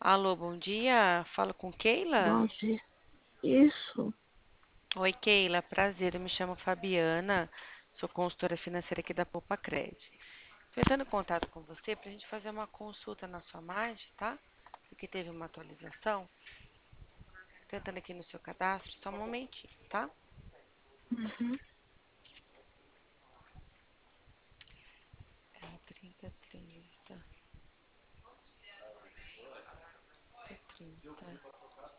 Alô, bom dia. Falo com Keila? Bom dia. Isso. Oi, Keila. Prazer. Eu me chamo Fabiana. Sou consultora financeira aqui da Poupa Cred. Estou entrando em contato com você para a gente fazer uma consulta na sua margem, tá? Porque teve uma atualização. Tô entrando aqui no seu cadastro. Só um momentinho, tá? Uhum. É 30, 30, 30.